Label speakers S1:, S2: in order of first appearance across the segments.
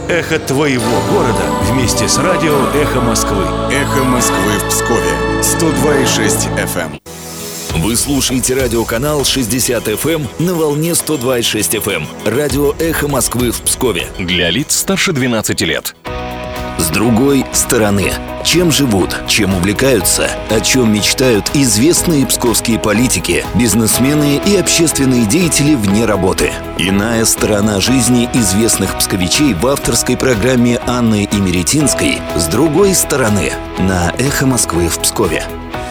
S1: Эхо твоего города вместе с радио «Эхо Москвы».
S2: «Эхо Москвы» в Пскове. 102,6 FM.
S3: Вы слушаете радиоканал 60 FM на волне 102,6 FM. Радио «Эхо Москвы» в Пскове.
S1: Для лиц старше 12 лет.
S3: С другой стороны. Чем живут, чем увлекаются, о чем мечтают известные псковские политики, бизнесмены и общественные деятели вне работы. Иная сторона жизни известных псковичей в авторской программе Анны Имеретинской «С другой стороны» на «Эхо Москвы» в Пскове.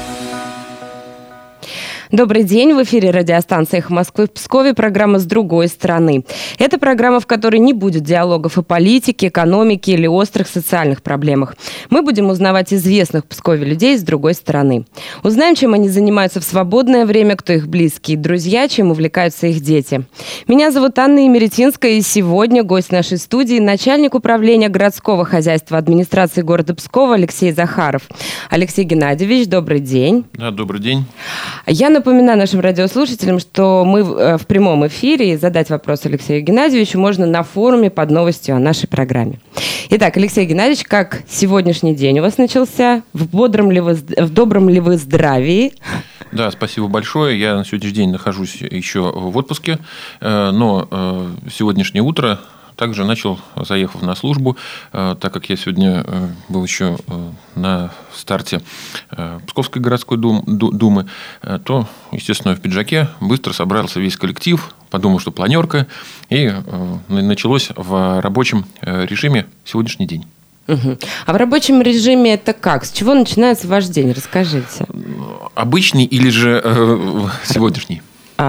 S4: Добрый день, в эфире радиостанции «Эхо Москвы» в Пскове, программа «С другой стороны». Это программа, в которой не будет диалогов о политике, экономике или острых социальных проблемах. Мы будем узнавать известных в Пскове людей с другой стороны. Узнаем, чем они занимаются в свободное время, кто их близкие друзья, чем увлекаются их дети. Меня зовут Анна Имеретинская, и сегодня гость нашей студии – начальник управления городского хозяйства администрации города Пскова Алексей Захаров. Алексей Геннадьевич, добрый день.
S5: Да, добрый день.
S4: Я напоминаю нашим радиослушателям, что мы в прямом эфире, и задать вопрос Алексею Геннадьевичу можно на форуме под новостью о нашей программе. Итак, Алексей Геннадьевич, как сегодняшний день у вас начался? В добром ли вы здравии?
S5: Да, спасибо большое. Я на сегодняшний день нахожусь еще в отпуске, но сегодняшнее утро также начал, заехав на службу, так как я сегодня был еще на старте Псковской городской думы, то, естественно, в пиджаке быстро собрался весь коллектив, подумал, что планерка, и началось в рабочем режиме сегодняшний день.
S4: Угу. А в рабочем режиме это как? С чего начинается ваш день? Расскажите.
S5: Обычный или же сегодняшний?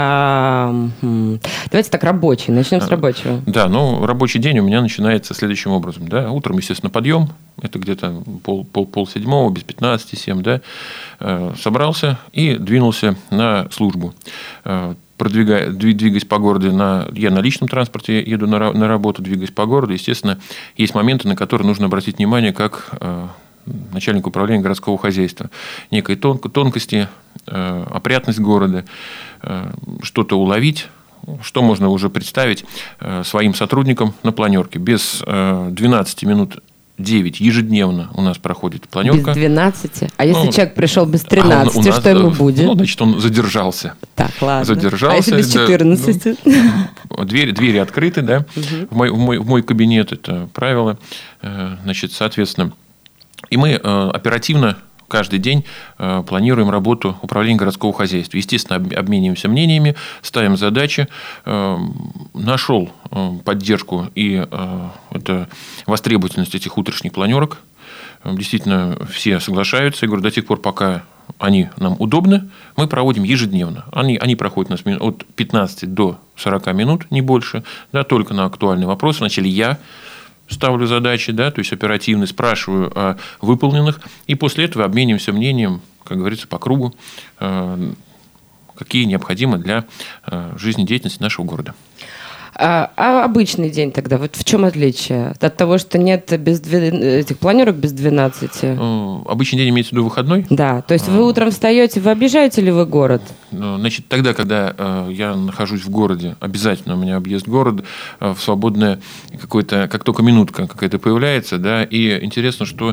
S4: Давайте так, рабочий. Начнем с рабочего.
S5: Да, рабочий день у меня начинается следующим образом. Да? Утром, естественно, подъем. Это где-то полседьмого, без 15-7. Да? Собрался и двинулся на службу. Двигаясь по городу, я на личном транспорте еду на работу, двигаясь по городу. Естественно, есть моменты, на которые нужно обратить внимание, как начальник управления городского хозяйства. Некой тонкости, опрятность города, что-то уловить, что можно уже представить своим сотрудникам на планерке. Без 12 минут 9 ежедневно у нас проходит планерка.
S4: Без 12? А если человек пришел без 13, что ему будет?
S5: Значит, он задержался.
S4: Так, ладно.
S5: Задержался.
S4: А если без 14?
S5: Двери открыты, да. Угу. В мой кабинет, это правило. Значит, соответственно, и мы оперативно каждый день планируем работу управления городского хозяйства. Естественно, обмениваемся мнениями, ставим задачи. Нашел поддержку и это востребовательность этих утренних планерок. Действительно, все соглашаются. Я говорю, до тех пор, пока они нам удобны, мы проводим ежедневно. Они проходят у нас от 15 до 40 минут, не больше, да, только на актуальные вопросы. Вначале я ставлю задачи, да, то есть оперативно спрашиваю о выполненных, и после этого обмениваемся мнением, как говорится, по кругу, какие необходимы для жизнедеятельности нашего города.
S4: А обычный день тогда, вот в чем отличие от того, что нет этих планерок без 12?
S5: Обычный день имеется в виду выходной?
S4: Да, то есть вы утром встаете, вы объезжаете ли вы город?
S5: Значит, тогда, когда я нахожусь в городе, обязательно у меня объезд города в свободное какое-то, как только минутка какая-то появляется, да, и интересно, что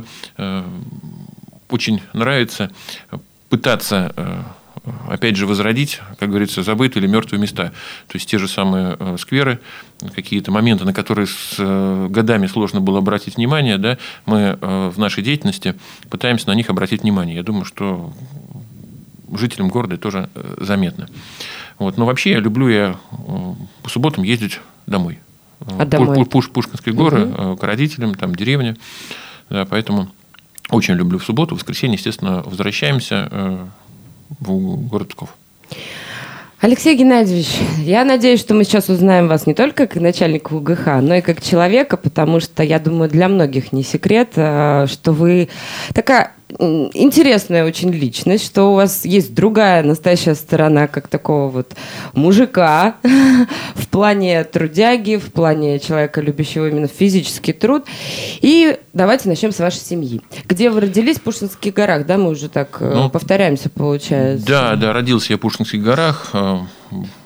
S5: очень нравится пытаться опять же, возродить, как говорится, забытые или мертвые места. То есть, те же самые скверы, какие-то моменты, на которые с годами сложно было обратить внимание, да, мы в нашей деятельности пытаемся на них обратить внимание. Я думаю, что жителям города тоже заметно. Вот. Но вообще я люблю по субботам ездить домой.
S4: Домой?
S5: Пушкинские горы, к родителям, там деревня. Да, поэтому очень люблю в субботу. В воскресенье, естественно, возвращаемся в город Псков.
S4: Алексей Геннадьевич, я надеюсь, что мы сейчас узнаем вас не только как начальника УГХ, но и как человека, потому что, я думаю, для многих не секрет, что вы такая интересная очень личность, что у вас есть другая настоящая сторона, как такого вот мужика в плане трудяги, в плане человека, любящего именно физический труд. И давайте начнем с вашей семьи. Где вы родились? В Пушкинских горах, да? Мы уже так повторяемся, получается.
S5: Да, родился я в Пушкинских горах.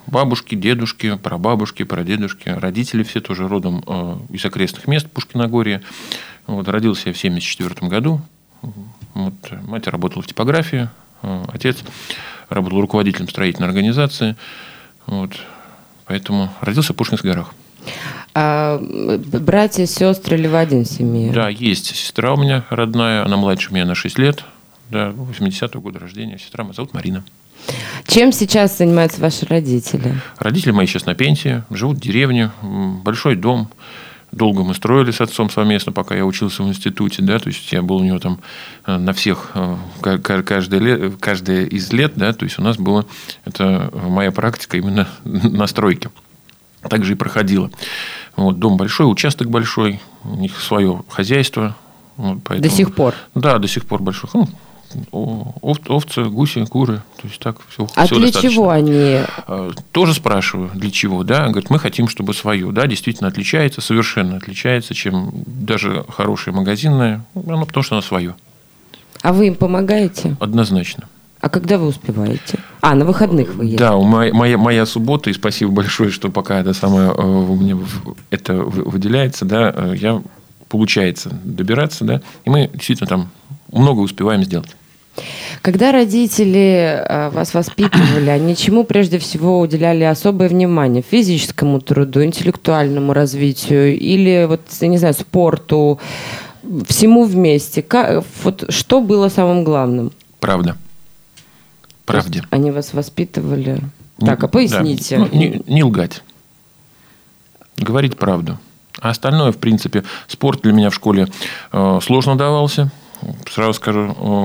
S5: бабушки, дедушки, прабабушки, прадедушки, родители все тоже родом из окрестных мест Пушкиногорья. Вот, родился я в 1974 году. Вот, мать работала в типографии, отец работал руководителем строительной организации. Вот, поэтому родился в Пушкинских горах.
S4: А братья, сестры или в один семье?
S5: Да, есть сестра у меня родная, она младше меня на 6 лет. Да, 80-го года рождения. Сестра моя зовут Марина.
S4: Чем сейчас занимаются ваши родители?
S5: Родители мои сейчас на пенсии, живут в деревне, большой дом. Долго мы строили с отцом совместно, пока я учился в институте. Да, то есть я был у него там на всех, каждое из лет. Да, то есть у нас была это моя практика именно на стройке. Так же и проходила. Вот, дом большой, участок большой, у них свое хозяйство. Вот, поэтому,
S4: до сих пор?
S5: Да, до сих пор большой. Овцы, гуси, куры. То есть так все.
S4: А для
S5: достаточно.
S4: чего они?
S5: Тоже спрашиваю, для чего. Да? Говорят, мы хотим, чтобы свое. Да, действительно отличается, совершенно отличается, чем даже хорошее магазинное. Оно потому что оно свое.
S4: А вы им помогаете?
S5: Однозначно.
S4: А когда вы успеваете? На выходных вы едете?
S5: Да, моя суббота, и спасибо большое, что пока это самое у меня это выделяется, да, получается добираться, да, и мы действительно там много успеваем сделать.
S4: Когда родители вас воспитывали, они чему прежде всего уделяли особое внимание? Физическому труду, интеллектуальному развитию или, вот, я не знаю, спорту, всему вместе? Вот, что было самым главным?
S5: Правда. Правде.
S4: Они вас воспитывали? Так, а поясните.
S5: Да. Не лгать. Говорить правду. А остальное, в принципе, спорт для меня в школе сложно давался. Сразу скажу,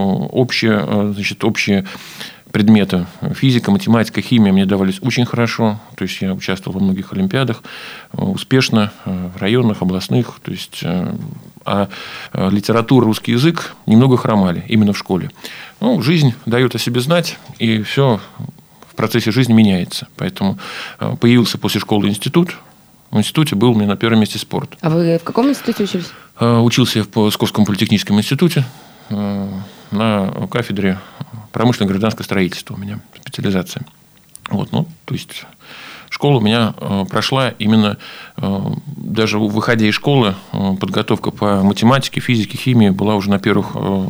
S5: общие предметы физика, математика, химия мне давались очень хорошо. То есть я участвовал во многих олимпиадах успешно, в районных, областных. То есть, а литература, русский язык немного хромали именно в школе. Жизнь дает о себе знать, и все в процессе жизни меняется. Поэтому появился после школы институт. В институте был у меня на первом месте спорт.
S4: А вы в каком институте учились?
S5: Учился я в Псковском политехническом институте на кафедре промышленное гражданское строительство у меня специализация. Вот, то есть школа у меня прошла именно, даже выходя из школы, подготовка по математике, физике, химии была уже на первых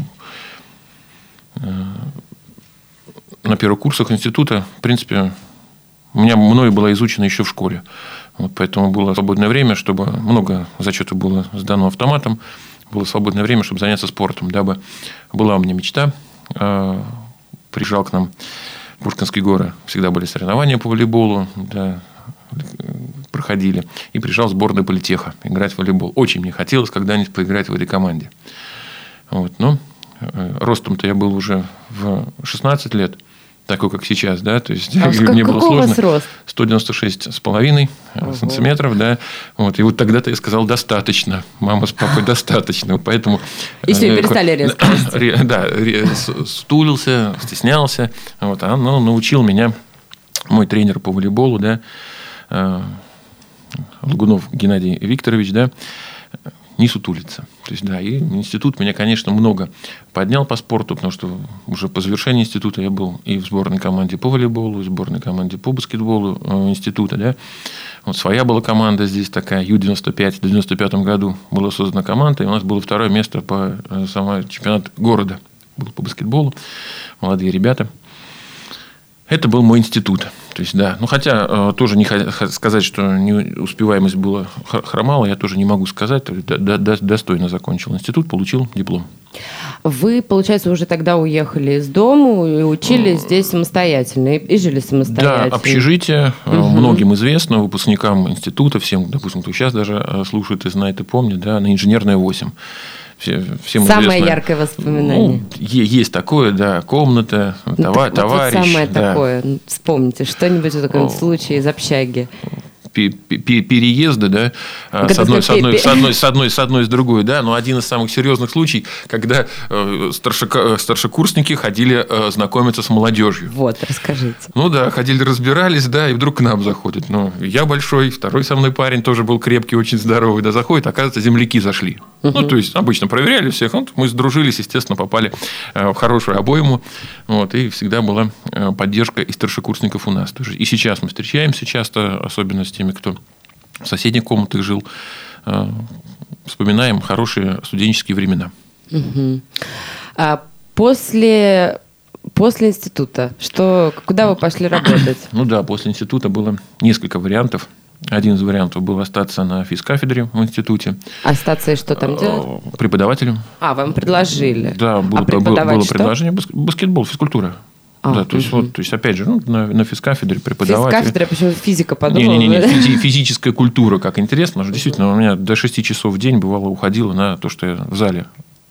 S5: курсах института. В принципе, мною была изучена еще в школе. Вот, поэтому было свободное время, чтобы много зачетов было сдано автоматом, было свободное время, чтобы заняться спортом, дабы была у меня мечта. Приезжал к нам в Пушкинские горы, всегда были соревнования по волейболу, да, проходили. И приезжал в сборную политеха играть в волейбол. Очень мне хотелось когда-нибудь поиграть в этой команде. Вот, ростом-то я был уже в 16 лет. Такой, как сейчас, да, то есть мне было сложно.
S4: У вас рост?
S5: 196,5 сантиметров, да, вот, и вот тогда-то я сказал достаточно, мама с папой достаточно, поэтому...
S4: И все, перестали резко расти.
S5: Да, стулился, стеснялся, вот, научил меня мой тренер по волейболу, да, Лгунов Геннадий Викторович, да, не сутулиться. То есть, да, и институт меня, конечно, много поднял по спорту, потому что уже по завершении института я был и в сборной команде по волейболу, и в сборной команде по баскетболу института, да. Вот своя была команда здесь такая, Ю-95. В 1995 году была создана команда, и у нас было второе место по чемпионату города. Был по баскетболу, молодые ребята. Это был мой институт. То есть, да. Хотя тоже не сказать, что успеваемость была хромала, я тоже не могу сказать. Достойно закончил институт, получил диплом.
S4: Вы, получается, уже тогда уехали из дома и учились здесь самостоятельно и жили самостоятельно. Да,
S5: общежитие многим известно, выпускникам института, всем, допустим, кто сейчас даже слушает и знает и помнит, да, на Инженерная 8. Всем
S4: самое
S5: известно.
S4: Яркое воспоминание.
S5: Есть такое, да, комната, товарищ. Вот
S4: самое такое. Вспомните что-нибудь, такой случай из общаги.
S5: Переезды, да, с одной, с другой, да, но один из самых серьезных случаев, когда старшекурсники ходили знакомиться с молодежью.
S4: Вот, расскажите.
S5: Да, ходили, разбирались, да, и вдруг к нам заходят. Я большой, второй со мной парень тоже был крепкий, очень здоровый, да, заходит, оказывается, земляки зашли. Ну, то есть, обычно проверяли всех. Вот мы сдружились, естественно, попали в хорошую обойму. Вот, и всегда была поддержка и старшекурсников у нас тоже. И сейчас мы встречаемся часто, особенно с теми, кто в соседних комнатах жил. Вспоминаем хорошие студенческие времена.
S4: А после института, куда вы пошли работать?
S5: Ну да, после института было несколько вариантов. Один из вариантов был остаться на физкафедре в институте.
S4: Остаться и что там делать?
S5: Преподавателем.
S4: Вам предложили?
S5: Да, было предложение. Баскетбол, физкультура. То есть, опять же, на физкафедре преподаватель.
S4: Физкафедра, почему физика подумала?
S5: Не, физическая культура, как интересно. Действительно, у меня до 6 часов в день бывало уходило на то, что я в зале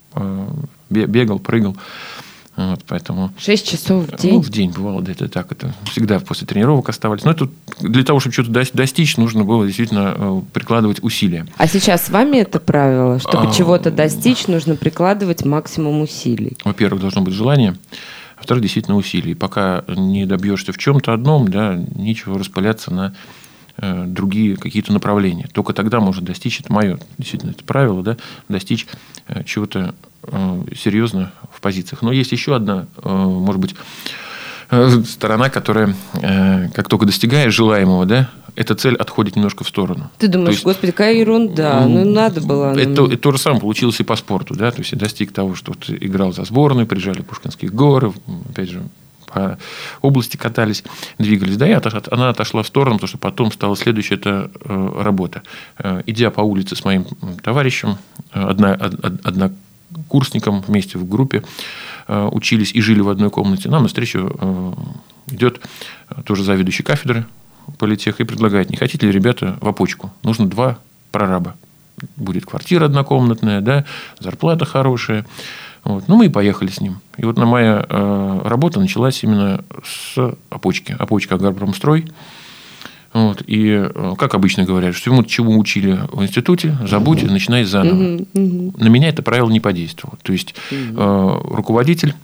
S5: бегал, прыгал. Вот, поэтому
S4: 6 часов в день?
S5: В день бывало, да, это так. Это всегда после тренировок оставались. Но это для того, чтобы что-то достичь, нужно было действительно прикладывать усилия.
S4: А сейчас с вами это правило? Чтобы чего-то достичь, нужно прикладывать максимум усилий?
S5: Во-первых, должно быть желание. Во-вторых, действительно усилий. Пока не добьешься в чем-то одном, да, нечего распыляться на другие какие-то направления. Только тогда можно достичь, это мое действительно это правило, да, достичь чего-то серьезно в позициях. Но есть еще одна, может быть, сторона, которая, как только достигаешь желаемого, да, эта цель отходит немножко в сторону.
S4: Ты думаешь, господи, какая ерунда, надо было.
S5: Это то же самое получилось и по спорту, да, то есть я достиг того, что ты играл за сборную, приезжали в Пушкинские горы, опять же, по области катались, двигались. Да, и она отошла в сторону, потому что потом стала следующая это работа. Идя по улице с моим товарищем, однокурсником вместе в группе, учились и жили в одной комнате, нам навстречу идет тоже заведующий кафедры политех и предлагает: не хотите ли, ребята, в опочку? Нужно 2 прораба. Будет квартира однокомнатная, да, зарплата хорошая. Вот. Ну, мы и поехали с ним. И вот моя работа началась именно с опочки. Опочка «Агропромстрой». Вот. И, как обычно говорят, что чему учили в институте, забудь и начинай заново. На меня это правило не подействовало. То есть, руководитель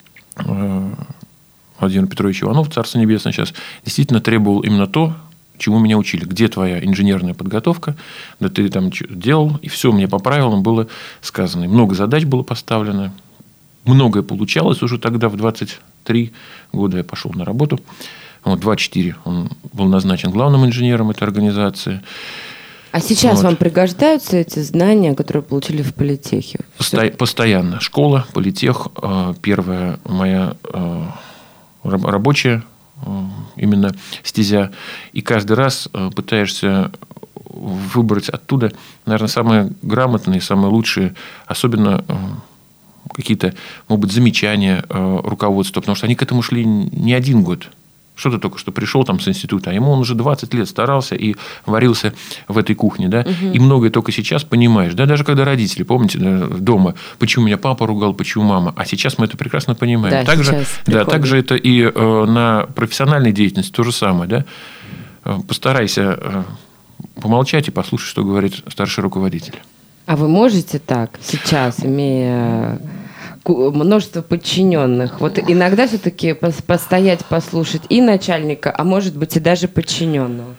S5: Владимир Петрович Иванов, Царство Небесное, сейчас действительно требовал именно то, чему меня учили. Где твоя инженерная подготовка? Да ты там делал. И все мне по правилам было сказано. И много задач было поставлено. Многое получалось уже тогда, в 23 года я пошел на работу. Вот, 24 он был назначен главным инженером этой организации.
S4: А сейчас вам пригождаются эти знания, которые получили в политехе?
S5: Постоянно. Школа, политех. Первая моя рабочая именно стезя. И каждый раз пытаешься выбрать оттуда, наверное, самые грамотные, самые лучшие, особенно какие-то, может быть, замечания руководства. Потому что они к этому шли не 1 год. Что ты только что пришел там с института, а ему он уже 20 лет старался и варился в этой кухне. Да? И многое только сейчас понимаешь. Да? Даже когда родители, помните, да, дома, почему меня папа ругал, почему мама. А сейчас мы это прекрасно понимаем. Также это и на профессиональной деятельности то же самое. Да? Постарайся помолчать и послушать, что говорит старший руководитель.
S4: А вы можете так сейчас, имея множество подчиненных, вот иногда все-таки постоять, послушать и начальника, а может быть и даже подчиненного?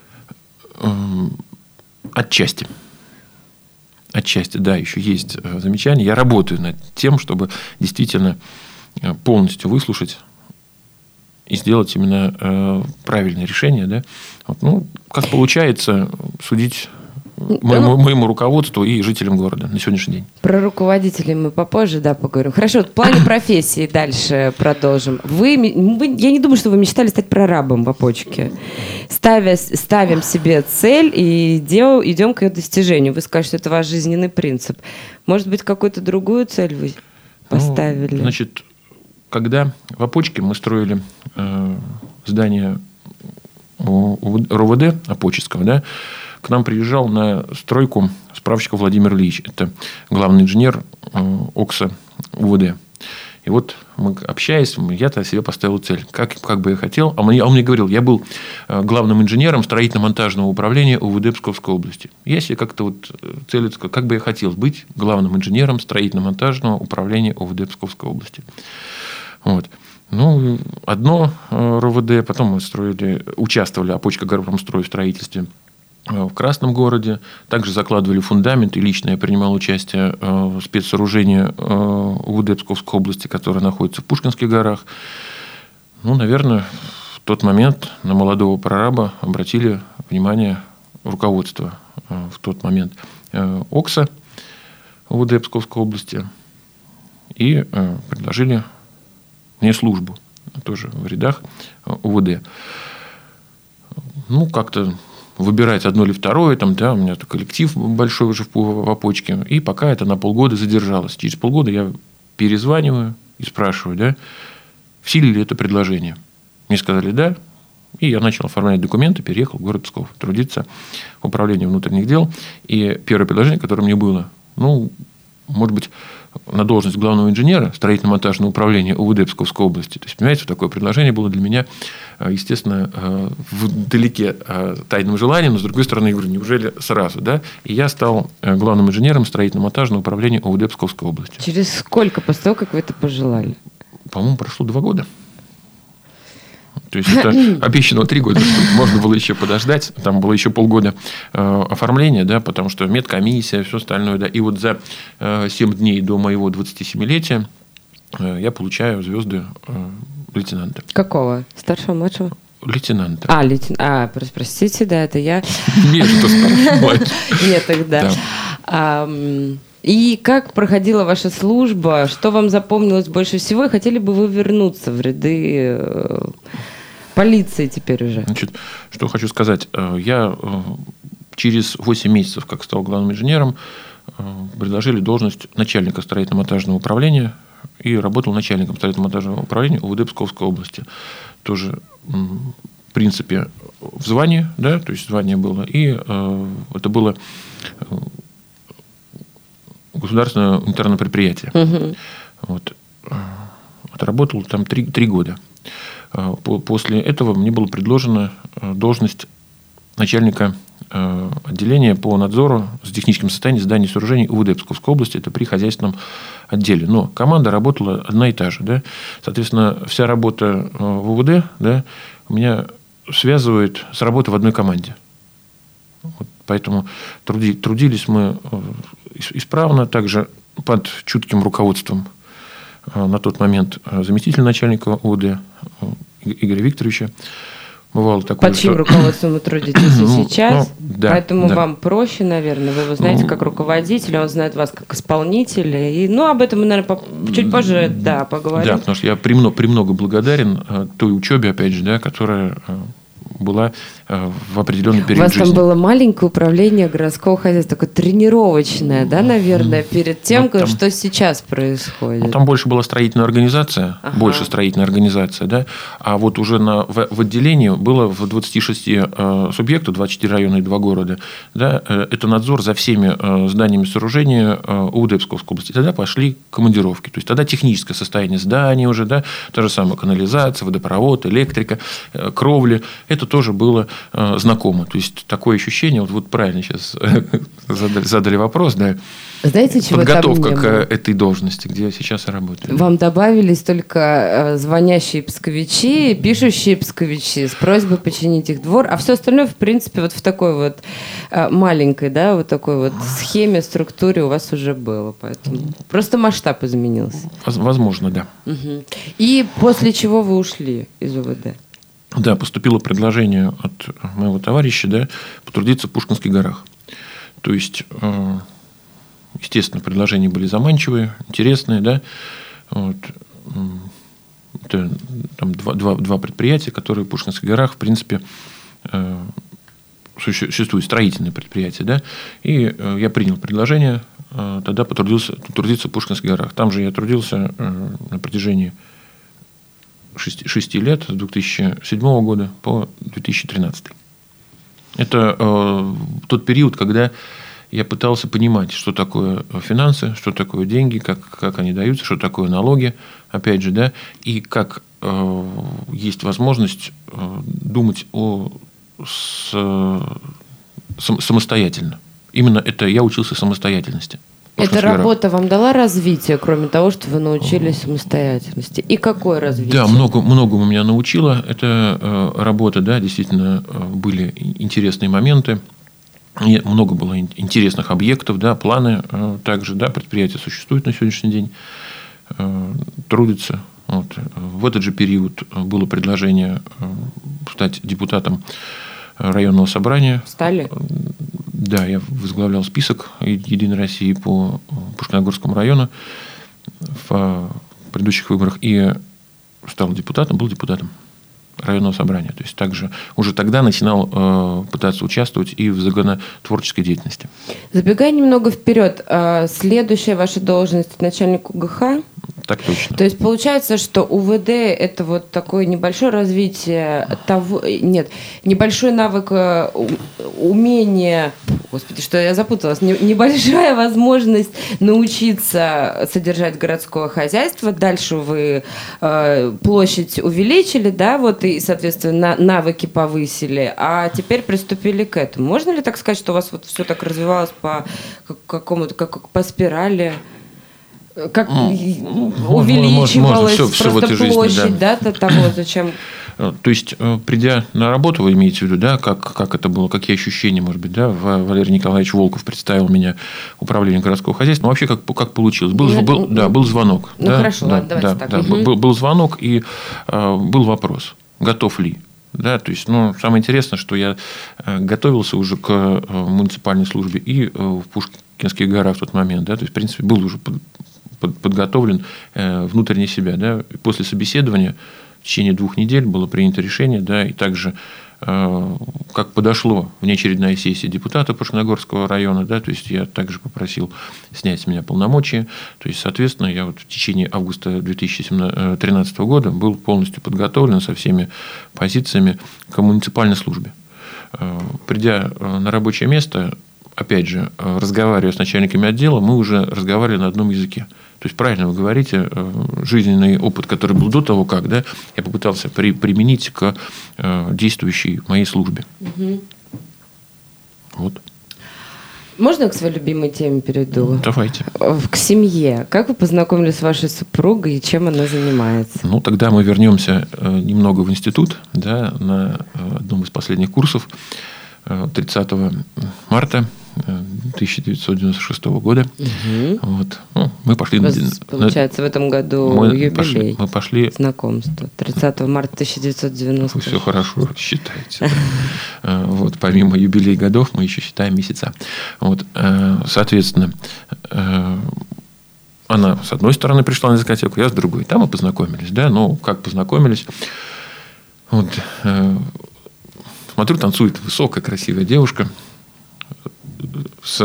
S5: Отчасти, да, еще есть замечания. Я работаю над тем, чтобы действительно полностью выслушать и сделать именно правильное решение. Да? Вот, ну, как получается, судить моему руководству и жителям города на сегодняшний день.
S4: Про руководителей мы попозже, да, поговорим. Хорошо, в плане профессии дальше продолжим. Я не думаю, что вы мечтали стать прорабом в опочке. Ставим себе цель и идем к ее достижению. Вы скажете, что это ваш жизненный принцип. Может быть, какую-то другую цель вы поставили?
S5: Значит, когда в опочке мы строили здание РОВД опоческого, да, к нам приезжал на стройку справочников Владимир Ильич. Это главный инженер ОКСа УВД. И вот мы, общаясь, я-то себе поставил цель. Как бы я хотел. А он мне говорил, я был главным инженером строительно-монтажного управления УВД Псковской области. Я себе как-то вот цель, как бы я хотел быть главным инженером строительно-монтажного управления УВД Псковской области. Вот. Ну, одно РОВД, потом мы участвовали, опочка «Агропромстрой» в строительстве в Красном городе. Также закладывали фундамент, и лично я принимал участие в спецсооружении УВД Псковской области, которое находится в Пушкинских горах. Наверное, в тот момент на молодого прораба обратили внимание руководства в тот момент ОКСа УВД Псковской области и предложили мне службу тоже в рядах УВД. Как-то выбирать одно или второе, у меня коллектив большой уже в Опочке, и пока это на полгода задержалось. Через полгода я перезваниваю и спрашиваю, в силе ли это предложение. Мне сказали, да, и я начал оформлять документы, переехал в город Псков, трудиться в управлении внутренних дел. И первое предложение, которое мне было, может быть, на должность главного инженера строительно-монтажного управления УВД Псковской области. То есть, понимаете, такое предложение было для меня, естественно, вдалеке тайным желанием, но, с другой стороны, я говорю, неужели сразу, да? И я стал главным инженером строительно-монтажного управления УВД Псковской области.
S4: Через сколько после того, как вы это пожелали?
S5: По-моему, прошло 2 года. То есть, это обещано 3 года. Можно было еще подождать. Там было еще полгода оформления, потому что медкомиссия, все остальное. И вот за 7 дней до моего 27-летия я получаю звезды лейтенанта.
S4: Какого? Старшего, младшего?
S5: Лейтенанта.
S4: Простите, это я.
S5: Нет, это старший, младший.
S4: Нет, тогда. И как проходила ваша служба? Что вам запомнилось больше всего? И хотели бы вы вернуться в ряды полиции теперь уже?
S5: Что хочу сказать. Я через 8 месяцев, как стал главным инженером, предложили должность начальника строительно-монтажного управления и работал начальником строительно-монтажного управления УВД Псковской области. Тоже, в принципе, в звании, то есть звание было. И это было государственное унитарное предприятие. Отработал там 3 года. После этого мне была предложена должность начальника отделения по надзору за техническим состоянием зданий и сооружений УВД Псковской области. Это при хозяйственном отделе. Но команда работала одна и та же. Соответственно, вся работа в УВД меня связывает с работой в одной команде. Поэтому трудились мы исправно, также под чутким руководством на тот момент заместителя начальника УВД Игоря Викторовича. Бывало такое,
S4: под чьим руководством вы трудитесь сейчас? Поэтому вам проще, наверное. Вы его знаете как руководитель, он знает вас как исполнителя. И, об этом мы, наверное, чуть позже поговорим.
S5: Да, потому что я премного благодарен той учебе, опять же, которая была в определенный период жизни.
S4: У вас там было маленькое управление городского хозяйства, такое тренировочное, наверное, перед тем, что сейчас происходит?
S5: Там больше была строительная организация, а вот уже в отделении было в 26 субъектов, 24 района и 2 города, это надзор за всеми зданиями сооружения УВД Псковской области. Тогда пошли командировки, то есть тогда техническое состояние здания уже, та же самая канализация, водопровод, электрика, кровли, это тоже было знакомо. То есть, такое ощущение, вот правильно сейчас задали вопрос,
S4: Знаете, чего
S5: подготовка
S4: там не
S5: к
S4: было?
S5: этой должности, где я сейчас работаю.
S4: Вам добавились только звонящие псковичи, пишущие псковичи с просьбой починить их двор, а все остальное, в принципе, вот в такой маленькой, такой схеме, структуре у вас уже было. Поэтому просто масштаб изменился.
S5: Возможно, да.
S4: Угу. И после чего вы ушли из УВД?
S5: Да, поступило предложение от моего товарища, потрудиться в Пушкинских горах. То есть, естественно, предложения были заманчивые, интересные, Это там два предприятия, которые в Пушкинских горах, в принципе, существуют строительные предприятия, И я принял предложение, тогда потрудиться в Пушкинских горах. Там же я трудился на протяжении 6 лет, с 2007 года по 2013. Это тот период, когда я пытался понимать, что такое финансы, что такое деньги, как они даются, что такое налоги, опять же, и как есть возможность думать самостоятельно. Именно это я учился самостоятельности.
S4: Эта работа вам дала развитие, кроме того, что вы научились самостоятельности? И какое развитие?
S5: Да, многому меня научила эта работа, действительно были интересные моменты. И много было интересных объектов, да, планы также, да, предприятия существуют на сегодняшний день, трудятся. Вот. В этот же период было предложение стать депутатом районного собрания.
S4: Стали?
S5: Да, я возглавлял список «Единой России» по Пушкиногорскому району в предыдущих выборах и стал депутатом, был депутатом районного собрания. То есть, также уже тогда начинал пытаться участвовать и в законотворческой деятельности.
S4: Забегая немного вперед, следующая ваша должность – начальник УГХ?
S5: Так точно.
S4: То есть, получается, что УВД – это вот такое небольшое развитие того… Нет, небольшой навык умения… Господи, что я запуталась. Небольшая возможность научиться содержать городское хозяйство. Дальше вы площадь увеличили, да, вот, и, соответственно, навыки повысили. А теперь приступили к этому. Можно ли так сказать, что у вас вот все так развивалось по какому-то, как по спирали? Как увеличивалась
S5: все
S4: просто
S5: в этой
S4: площадь,
S5: жизни,
S4: да, того, зачем…
S5: То есть, придя на работу, вы имеете в виду, да, как это было, какие ощущения, может быть, да, Валерий Николаевич Волков представил меня управлением городского хозяйства. Но вообще, как получилось? Был звонок.
S4: Ну, да, хорошо, ладно, давайте так.
S5: Да, был звонок, и был вопрос, готов ли. Да, то есть, самое интересное, что я готовился уже к муниципальной службе и в Пушкинских горах в тот момент, да, то есть, в принципе, был уже подготовлен внутренне себя, да. После собеседования в течение 2 недель было принято решение, да, и также, как подошло внеочередная сессия депутата Пушкиногорского района, да, то есть, я также попросил снять с меня полномочия, то есть, соответственно, я вот в течение августа 2013 года был полностью подготовлен со всеми позициями к муниципальной службе. Придя на рабочее место, опять же, разговаривая с начальниками отдела, мы уже разговаривали на одном языке. То есть, правильно вы говорите, жизненный опыт, который был до того, как, да, я попытался применить к действующей моей службе.
S4: Угу.
S5: Вот.
S4: Можно я к своей любимой теме перейду?
S5: Давайте.
S4: К семье. Как вы познакомились с вашей супругой и чем она занимается?
S5: Тогда мы вернемся немного в институт, да, на одном из последних курсов 30 марта 1996 года.
S4: Угу.
S5: Вот. Мы пошли...
S4: Получается, в этом году юбилей.
S5: Мы пошли...
S4: Знакомство. 30 марта 1990.
S5: Вы все хорошо считаете. Вот. Помимо юбилей годов, мы еще считаем месяца. Вот. Соответственно, она с одной стороны пришла на дискотеку, я с другой. Там мы познакомились. Да? Как познакомились? Вот. Смотрю, танцует высокая, красивая девушка с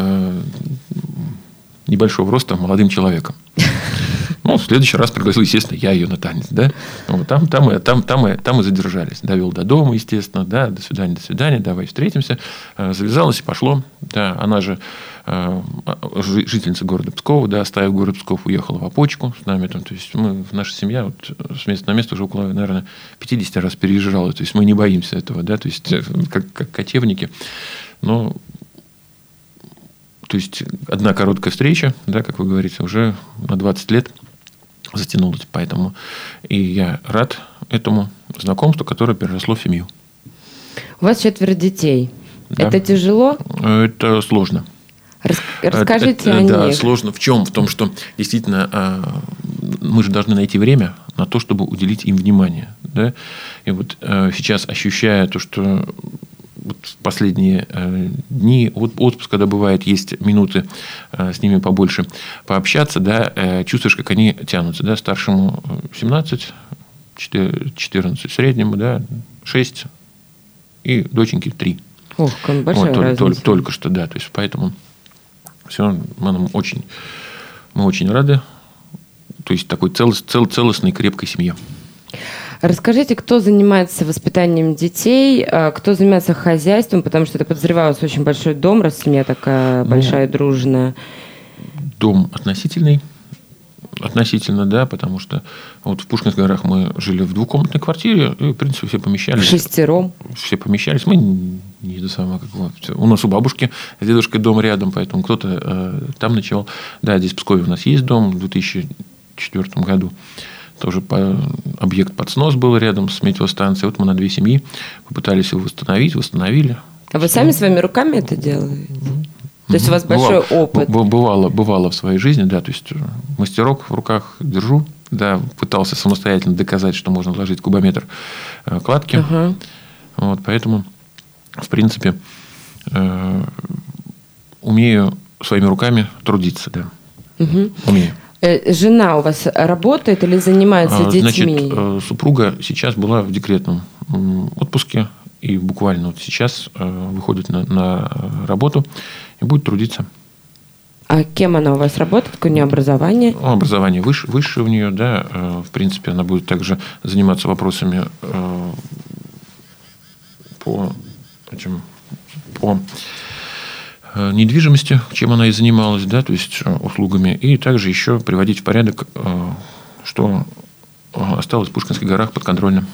S5: небольшого роста молодым человеком. В следующий раз пригласил, естественно, я ее на танец. Да? Там мы задержались. Довел до дома, естественно. Да? До свидания, давай встретимся. Завязалось и пошло. Да? Она же жительница города Пскова, да, оставив город Псков, уехала в Опочку с нами. То есть, наша семья с места на место уже около, наверное, 50 раз переезжала. То есть, мы не боимся этого. Да? То есть, как кочевники. То есть, одна короткая встреча, да, как вы говорите, уже на 20 лет затянулась. Поэтому и я рад этому знакомству, которое переросло в семью.
S4: У вас 4 детей.
S5: Да.
S4: Это тяжело?
S5: Это сложно.
S4: Расскажите о них.
S5: Да, сложно. В чем? В том, что действительно мы же должны найти время на то, чтобы уделить им внимание. Да? И вот сейчас, ощущая то, что вот в последние дни отпуск, когда бывает, есть минуты с ними побольше пообщаться, да, чувствуешь, как они тянутся. Да? Старшему 17, 14 среднему, да, 6 и доченьке 3.
S4: Ох, как большая разница.
S5: Только что, да. То есть, поэтому все, мы очень рады. То есть, такой целостной, крепкой семье.
S4: Расскажите, кто занимается воспитанием детей, кто занимается хозяйством, потому что, я подозреваю, у вас очень большой дом, раз семья такая большая, дружная.
S5: Дом относительно, да, потому что вот в Пушкинских горах мы жили в 2-комнатной квартире, и, в принципе, все помещались.
S4: 6.
S5: Все помещались. Мы не до самого у нас у бабушки с дедушкой дом рядом, поэтому кто-то там ночевал. Да, здесь в Пскове у нас есть дом в 2004 году. Тоже объект под снос был рядом с метеостанцией. Вот мы на 2 семьи попытались его восстановили.
S4: А вы сами своими руками это делаете? То есть у вас большой опыт?
S5: Бывало в своей жизни, да, то есть мастерок в руках держу, да, пытался самостоятельно доказать, что можно вложить кубометр кладки. Вот, поэтому, в принципе, умею своими руками трудиться, да. Умею.
S4: Жена у вас работает или занимается детьми?
S5: Значит, супруга сейчас была в декретном отпуске и буквально вот сейчас выходит на работу и будет трудиться.
S4: А кем она у вас работает? Какое у нее образование?
S5: Образование высшее у нее, да. В принципе, она будет также заниматься вопросами по недвижимости, чем она и занималась, да, то есть услугами, и также еще приводить в порядок, что осталось в Пушкинских горах подконтрольно.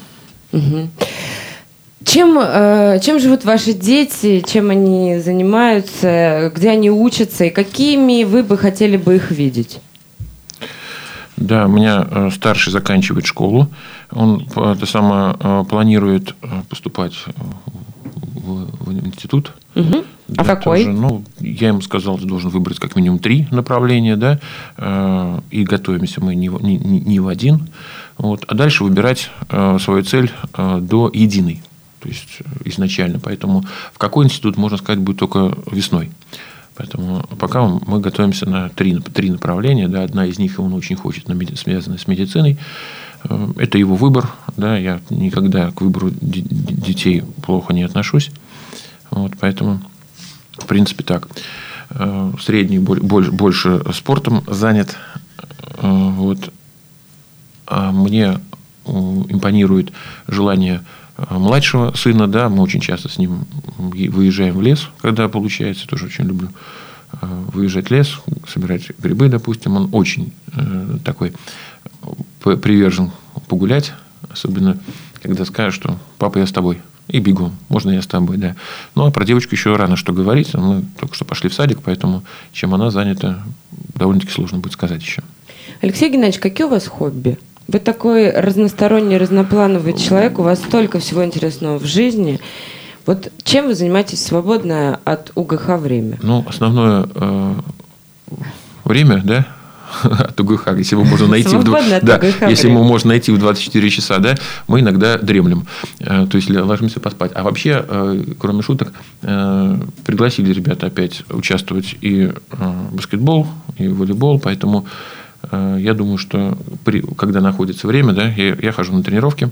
S4: Чем живут ваши дети, чем они занимаются, где они учатся, и какими вы бы хотели бы их видеть?
S5: Да, у меня старший заканчивает школу, он планирует поступать в институт.
S4: А какой?
S5: Тоже, я ему сказал, ты должен выбрать как минимум 3 направления, да, и готовимся мы не в один. Вот, а дальше выбирать свою цель до единой, то есть изначально. Поэтому в какой институт, можно сказать, будет только весной. Поэтому пока мы готовимся на 3 направления, да, одна из них он очень хочет, связанная с медициной. Это его выбор, да, я никогда к выбору детей плохо не отношусь. Вот, поэтому, в принципе, так. Средний больше спортом занят. Вот. А мне импонирует желание младшего сына. Да, мы очень часто с ним выезжаем в лес, когда получается. Тоже очень люблю выезжать в лес, собирать грибы, допустим. Он очень такой привержен погулять. Особенно, когда скажешь, что «папа, я с тобой». И бегом. Можно я с тобой, да. Ну, а про девочку еще рано что говорить. Мы только что пошли в садик, поэтому чем она занята, довольно-таки сложно будет сказать еще.
S4: Алексей Геннадьевич, какие у вас хобби? Вы такой разносторонний, разноплановый человек, у вас столько всего интересного в жизни. Вот чем вы занимаетесь в свободное от УГХ время?
S5: Основное время, да, от УГХ, если его можно найти если его можно найти в 24 часа, да, мы иногда дремлем, то есть ложимся поспать. А вообще, кроме шуток, пригласили ребята опять участвовать и в баскетбол, и в волейбол, поэтому я думаю, что когда находится время, да, я хожу на тренировки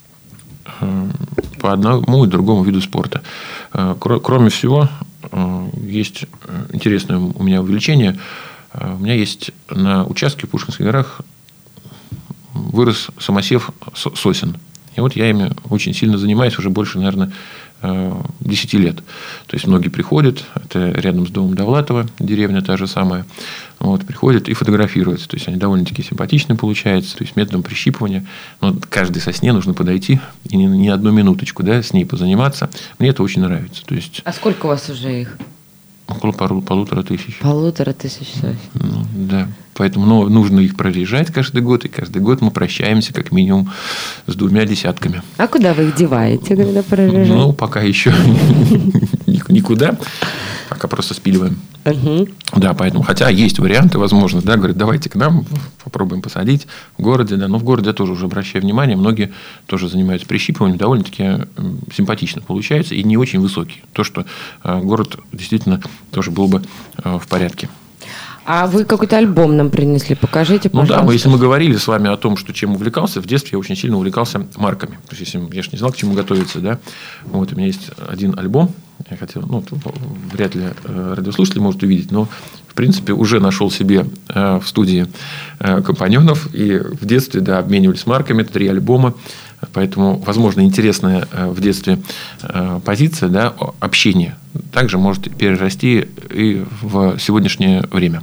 S5: по одному и другому виду спорта. Кроме всего, есть интересное у меня увлечение. У меня есть на участке в Пушкинских горах вырос самосев сосен. И вот я ими очень сильно занимаюсь уже больше, наверное, 10 лет. То есть многие приходят, это рядом с домом Довлатова, деревня та же самая, вот, приходят и фотографируются. То есть они довольно-таки симпатичные получаются, то есть методом прищипывания. Но каждой сосне нужно подойти и не одну минуточку, да, с ней позаниматься. Мне это очень нравится. То есть...
S4: А сколько у вас уже их?
S5: Около 1500.
S4: 1500 сосен.
S5: Да. Поэтому нужно их проезжать каждый год. И каждый год мы прощаемся как минимум с 2 десятками.
S4: А куда вы их деваете, когда проезжаете?
S5: Пока еще никуда. Пока просто спиливаем. Да, поэтому, хотя есть варианты, возможно, да, говорят, давайте к нам, попробуем посадить в городе, да, но в городе я тоже уже обращаю внимание, многие тоже занимаются прищипыванием, довольно-таки симпатично получается и не очень высокий. То, что город действительно тоже был бы в порядке.
S4: А вы какой-то альбом нам принесли, покажите, пожалуйста.
S5: Да, если мы говорили с вами о том, что чем увлекался, в детстве я очень сильно увлекался марками. То есть, я же не знал, к чему готовиться, да. Вот, у меня есть один альбом, я хотел, вряд ли радиослушатели могут увидеть, но, в принципе, уже нашел себе в студии компаньонов, и в детстве, да, обменивались марками, это 3 альбома. Поэтому, возможно, интересная в детстве позиция, да, общения также может перерасти и в сегодняшнее время.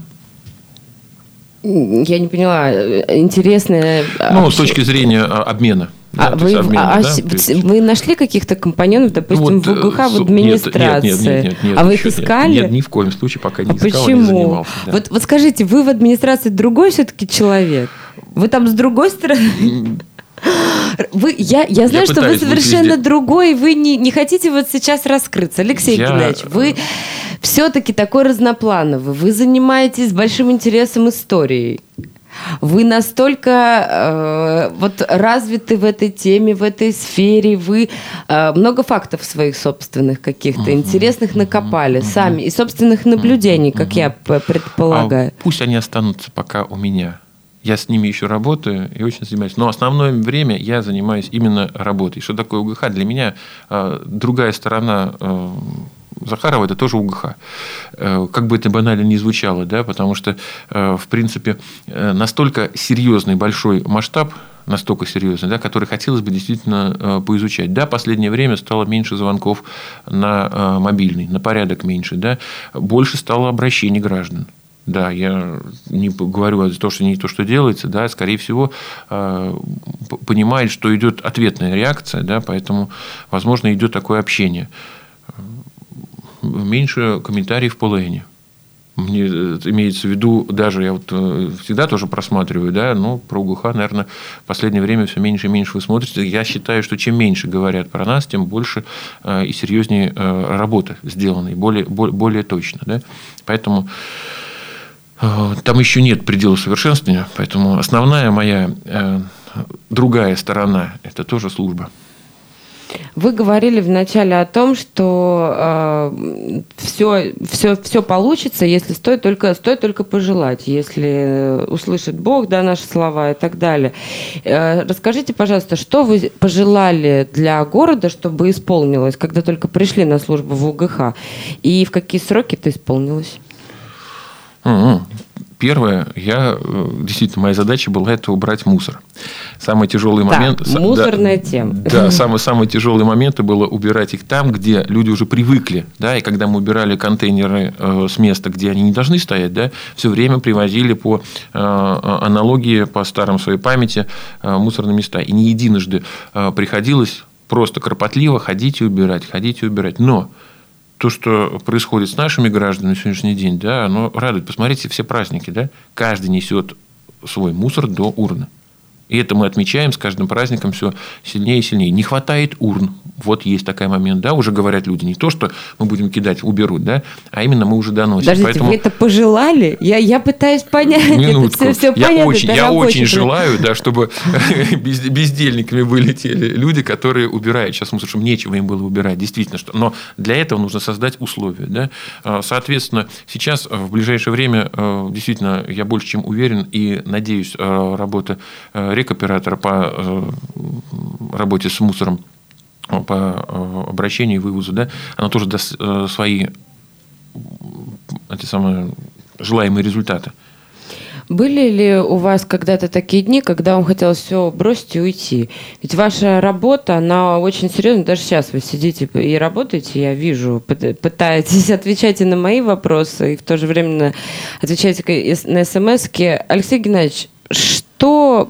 S4: Я не поняла. Интересное...
S5: с точки зрения обмена. Да,
S4: вы нашли каких-то компаньонов, допустим, в УГХ, в администрации?
S5: Нет,
S4: а вы их искали?
S5: Нет, ни в коем случае пока не искал,
S4: почему?
S5: Не занимался. Да.
S4: Вот скажите, вы в администрации другой все-таки человек? Вы там с другой стороны? Я знаю, что вы совершенно другой, вы не хотите вот сейчас раскрыться. Алексей Геннадьевич, вы все-таки такой разноплановый, вы занимаетесь большим интересом историей. Вы настолько развиты в этой теме, в этой сфере, вы много фактов своих собственных каких-то интересных накопали сами, и собственных наблюдений, как я предполагаю.
S5: Пусть они останутся пока у меня. Я с ними еще работаю и очень занимаюсь. Но основное время я занимаюсь именно работой. Что такое УГХ? Для меня другая сторона Захарова – это тоже УГХ. Как бы это банально ни звучало, да, потому что, в принципе, настолько серьезный большой масштаб, настолько серьезный, да, который хотелось бы действительно поизучать. Да, в последнее время стало меньше звонков на мобильный, на порядок меньше. Да, больше стало обращений граждан. Да, я не говорю о том, что не то, что делается, да, скорее всего, понимает, что идет ответная реакция, да, поэтому, возможно, идет такое общение. Меньше комментариев по ЛН. Мне имеется в виду, даже я вот всегда тоже просматриваю, да, но про УГХ, наверное, в последнее время все меньше и меньше вы смотрите. Я считаю, что чем меньше говорят про нас, тем больше и серьезнее работа сделана, и более точно. Да? Поэтому там еще нет предела совершенствования, поэтому основная моя другая сторона – это тоже служба.
S4: Вы говорили вначале о том, что все получится, если стоит только пожелать, если услышит Бог, да, наши слова и так далее. Расскажите, пожалуйста, что вы пожелали для города, чтобы исполнилось, когда только пришли на службу в УГХ, и в какие сроки это исполнилось?
S5: Первое, действительно, моя задача была это убрать мусор. Самый тяжелый момент...
S4: Мусорная тема.
S5: Да, самый тяжелый момент было убирать их там, где люди уже привыкли. Да, и когда мы убирали контейнеры с места, где они не должны стоять, да, все время привозили по аналогии, по старым своей памяти мусорные места. И не единожды приходилось просто кропотливо ходить и убирать. Но то, что происходит с нашими гражданами на сегодняшний день, да, оно радует. Посмотрите, все праздники, да, каждый несет свой мусор до урны. И это мы отмечаем с каждым праздником все сильнее и сильнее. Не хватает урн. Вот есть такой момент, да, уже говорят люди. Не то, что мы будем кидать, уберут, да, а именно мы уже доносим.
S4: Подождите, поэтому... вы это пожелали? Я пытаюсь понять.
S5: Минутку.
S4: Это все понятно.
S5: Я очень желаю, да, чтобы бездельниками вылетели люди, которые убирают сейчас мусор, чтобы нечего им было убирать, действительно. Но для этого нужно создать условия. Да? Соответственно, сейчас, в ближайшее время, действительно, я больше чем уверен и надеюсь, работа рекоператора по работе с мусором, по обращению и вывозу, да, она тоже даст свои желаемые результаты.
S4: Были ли у вас когда-то такие дни, когда вам хотелось все бросить и уйти? Ведь ваша работа, она очень серьезная. Даже сейчас вы сидите и работаете, я вижу, пытаетесь отвечать и на мои вопросы, и в то же время отвечаете на смс-ки. Алексей Геннадьевич, что...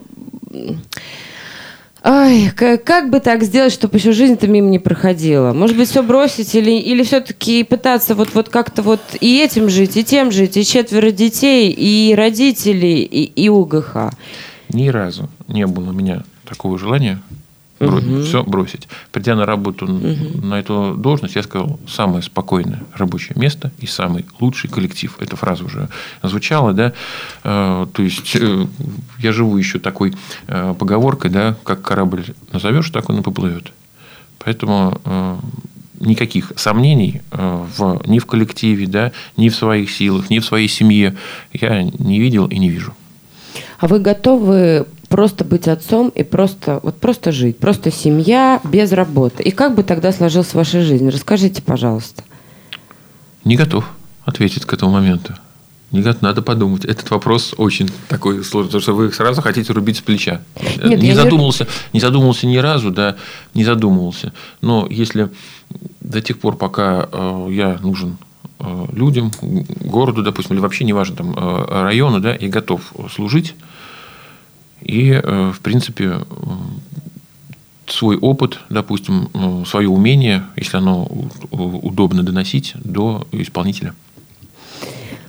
S4: как бы так сделать, чтобы еще жизнь-то мимо не проходила? Может быть, все бросить или все-таки пытаться вот как-то вот и этим жить, и тем жить, и 4 детей, и родителей, и УГХ?
S5: Ни разу не было у меня такого желания все бросить. Придя на работу на эту должность, я сказал, самое спокойное рабочее место и самый лучший коллектив. Эта фраза уже звучала, да. То есть, я живу еще такой поговоркой, да, как корабль назовешь, так он и поплывет. Поэтому никаких сомнений ни в коллективе, да, ни в своих силах, ни в своей семье я не видел и не вижу.
S4: А вы готовы просто быть отцом и просто жить, просто семья без работы? И как бы тогда сложилась ваша жизнь? Расскажите, пожалуйста.
S5: Не готов ответить к этому моменту. Надо подумать. Этот вопрос очень такой сложный, потому что вы сразу хотите рубить с плеча.
S4: Нет,
S5: не задумывался ни разу, да, не задумывался. Но если до тех пор, пока я нужен людям, городу, допустим, или вообще неважно, там, району, да, и готов служить, и, в принципе, свой опыт, допустим, свое умение, если оно удобно доносить, до исполнителя.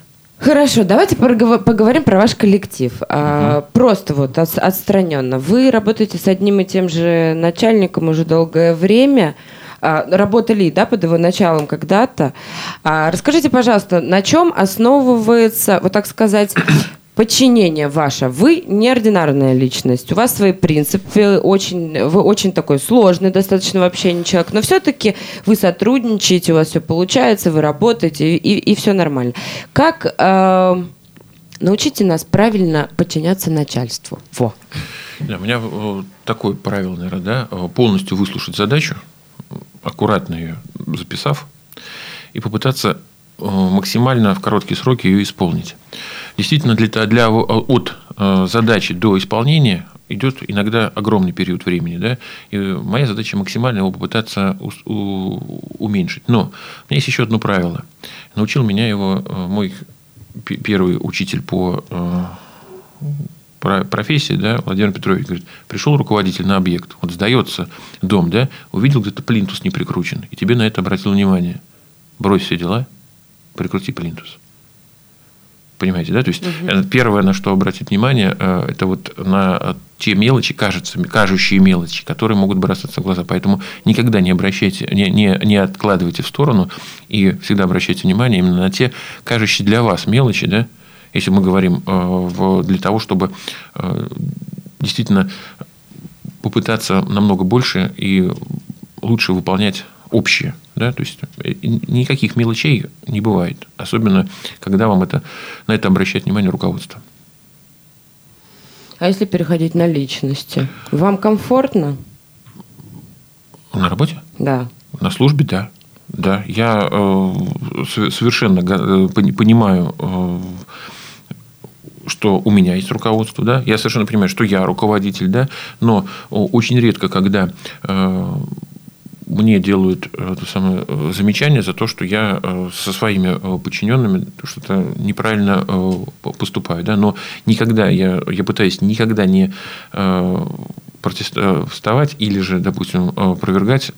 S4: Хорошо, давайте поговорим про ваш коллектив. Просто вот отстраненно. Вы работаете с одним и тем же начальником уже долгое время. Работали, да, под его началом когда-то. Расскажите, пожалуйста, на чем основывается, вот так сказать, подчинение ваше? Вы неординарная личность, у вас свои принципы, вы очень такой сложный достаточно в общении человек, но все-таки вы сотрудничаете, у вас все получается, вы работаете, и все нормально. Как научите нас правильно подчиняться начальству? Во.
S5: Да, у меня такое правило, наверное, да, полностью выслушать задачу, аккуратно ее записав, и попытаться максимально в короткие сроки ее исполнить. Действительно, от задачи до исполнения идет иногда огромный период времени. Да? И моя задача максимально его попытаться уменьшить. Но у меня есть еще одно правило. Научил меня его мой первый учитель по профессии, да, Владимир Петрович, говорит, пришел руководитель на объект, вот сдается дом, да, увидел где-то плинтус не прикручен, и тебе на это обратил внимание. Брось все дела, прикрути плинтус. Понимаете, да? То есть, первое, на что обратить внимание, это вот на те мелочи, кажущие мелочи, которые могут бросаться в глаза. Поэтому никогда не обращайте, не откладывайте в сторону и всегда обращайте внимание именно на те кажущие для вас мелочи, да? Если мы говорим для того, чтобы действительно попытаться намного больше и лучше выполнять общее. Да? То есть, никаких мелочей не бывает. Особенно, когда вам на это обращает внимание руководство.
S4: А если переходить на личности? Вам комфортно?
S5: На работе?
S4: Да.
S5: На службе, да. Да. Я совершенно понимаю, что у меня есть руководство, да, я совершенно понимаю, что я руководитель, да, но очень редко, когда мне делают то самое замечание за то, что я со своими подчиненными что-то неправильно поступаю, да, но никогда я пытаюсь никогда не протестовать или же, допустим, опровергать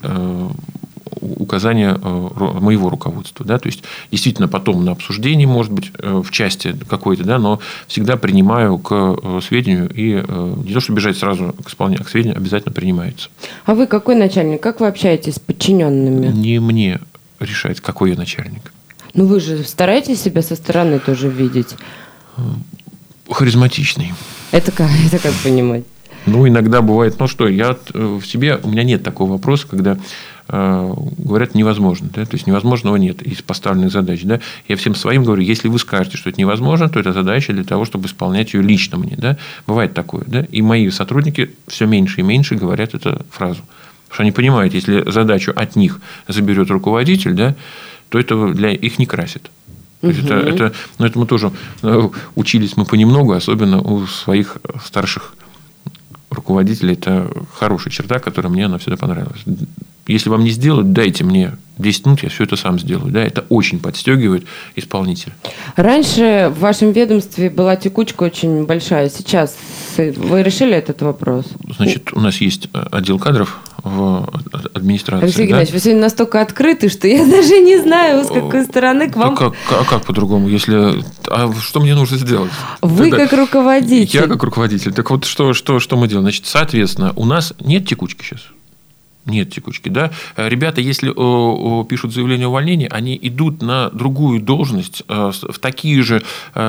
S5: указания моего руководства. Да? То есть, действительно, потом на обсуждении, может быть, в части какой-то, да, но всегда принимаю к сведению. И не то, что бежать сразу к исполнению, а к сведению обязательно принимается.
S4: А вы какой начальник? Как вы общаетесь с подчиненными?
S5: Не мне решать, какой я начальник.
S4: Ну, вы же стараетесь себя со стороны тоже видеть?
S5: Харизматичный.
S4: Это как понимать?
S5: Ну, иногда бывает, у меня нет такого вопроса, когда говорят невозможно. Да? То есть, невозможного нет из поставленных задач. Да? Я всем своим говорю, если вы скажете, что это невозможно, то это задача для того, чтобы исполнять ее лично мне. Да? Бывает такое. Да? И мои сотрудники все меньше и меньше говорят эту фразу. Потому что они понимают, если задачу от них заберет руководитель, да, то это для их не красит. Это мы тоже учились мы понемногу, особенно у своих старших руководителей. Это хорошая черта, которая мне всегда понравилась. Если вам не сделают, дайте мне 10 минут, я все это сам сделаю. Да? Это очень подстегивает исполнителя. Раньше
S4: в вашем ведомстве была текучка очень большая. Сейчас вы решили этот вопрос?
S5: Значит, у нас есть отдел кадров в администрации.
S4: Алексей Геннадьевич, вы сегодня настолько открыты, что я даже не знаю, с какой стороны к вам...
S5: Как по-другому? Что мне нужно сделать?
S4: Вы как руководитель.
S5: Я как руководитель. Так вот, что мы делаем? Значит, соответственно, у нас нет текучки сейчас. Нет текучки, да. Ребята, если пишут заявление о увольнении, они идут на другую должность, в такие же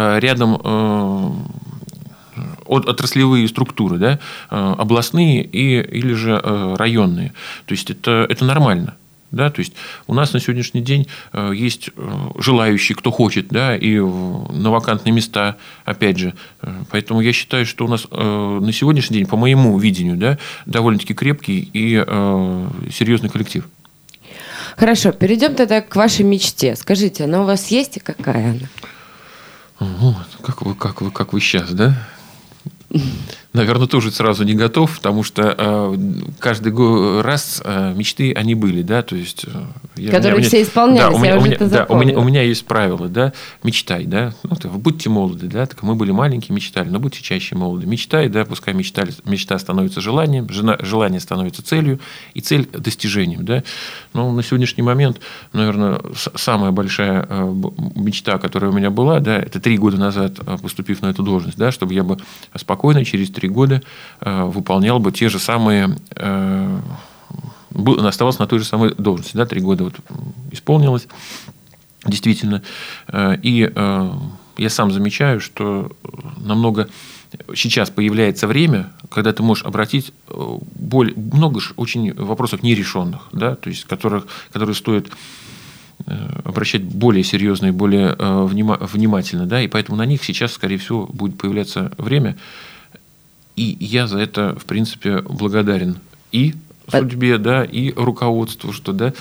S5: рядом отраслевые структуры, да, областные или же районные. То есть, это нормально. Да, то есть, у нас на сегодняшний день есть желающие, кто хочет, да, и на вакантные места, опять же. Поэтому я считаю, что у нас на сегодняшний день, по моему видению, да, довольно-таки крепкий и серьезный коллектив.
S4: Хорошо, перейдем тогда к вашей мечте. Скажите, она у вас есть и какая она?
S5: Как вы сейчас, да? наверное, тоже сразу не готов, потому что каждый раз мечты, они были, да, то есть...
S4: Которые все исполнялись, я уже это запомнила.
S5: У меня есть правило, да, мечтай, да, будьте молоды, да, так мы были маленькие, мечтали, но будьте чаще молоды. Мечтай, да, пускай мечта становится желанием, желание становится целью, и цель достижением, да. Но на сегодняшний момент, наверное, самая большая мечта, которая у меня была, да, это 3 года назад, поступив на эту должность, да, чтобы я бы спокойно через 3 года выполнял бы те же самые... оставался на той же самой должности. Да, 3 года вот исполнилось, действительно. И я сам замечаю, что намного сейчас появляется время, когда ты можешь обратить много очень вопросов нерешенных, да, то есть которые стоит обращать более серьезно и более внимательно. Да, и поэтому на них сейчас, скорее всего, будет появляться время. И я за это, в принципе, благодарен и судьбе, да, и руководству, что да,